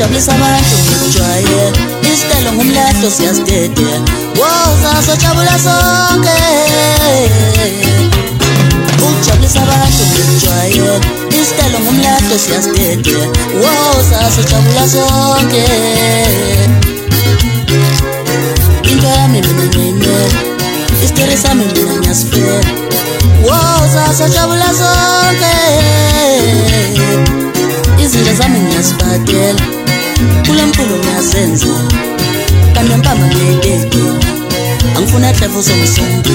ujabulisa abantu ngikujwayele isitelo ngumlahlo siyastede woza sojabula sonke ujabulisa abantu ngikujwayele isitelo ngumlahlo siyastede woza sojabula sonke into yami mina ngiyimele istori sami mina ngiyasifela woza sojabula sonke izinto zami ngiyazibhadela kule mpulo ngiyazenza kanti empama ngiyedede angifuna dlevo zongisonke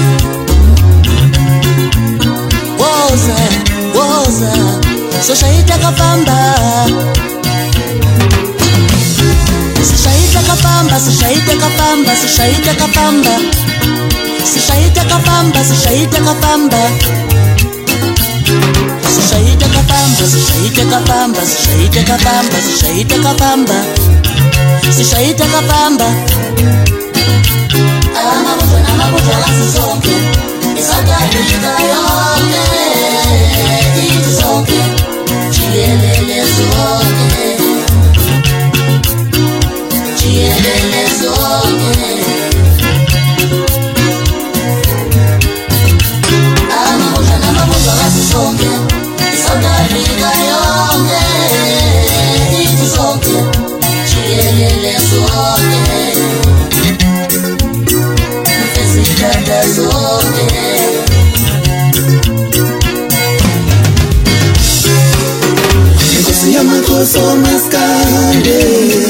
woza soshayita kapamba sishayita kapamba amabuzo ngasizonke isakadika yonke ithi zonke jikelele zonke amabuzo ngasizonke isakadika yonke ithi zonke jikelele zonke mfezikada zonke Nkosi yamakhosi omaskande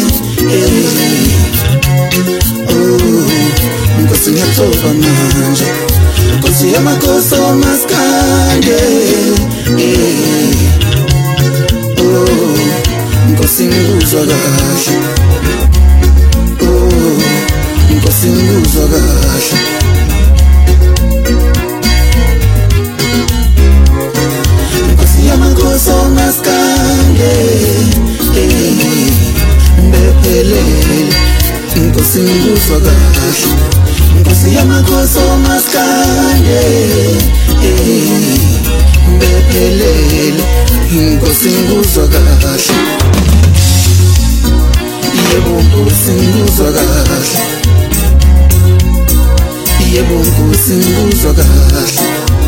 Nkosi ngiyathoba manje Nkosi yamakhosi omaskande Nkosi ngikuzwa kahle Nkosi ngikuzwa kahle Nkosi yamakhosi omaskande Mbephelele Nkosi ngikuzwa kahle Nkosi yamakhosi omaskande Mbephelele Nkosi ngikuzwa kahle Yebo Nkosi ngikuzwa kahle Yebo Nkosi ngikuzwa kahle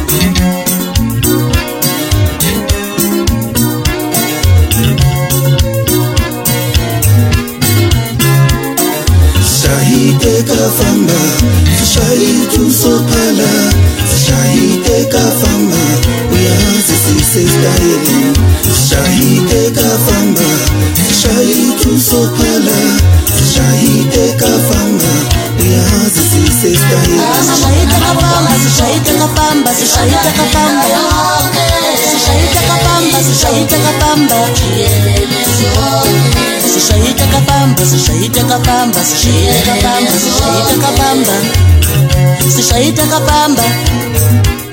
Shahide kafamba Shahidu sopala Shahide kafamba Uyazi sisestayeli Shahide kafamba Shahidu sopala Shahide kafamba Uyazi sisestayeli Shahide kapamba Shahide kapamba Shahide kapamba Shahide kapamba Shahide kapamba Shahide kapamba Shahide kapamba Shahide kapamba Shahide kapamba Shahide kapamba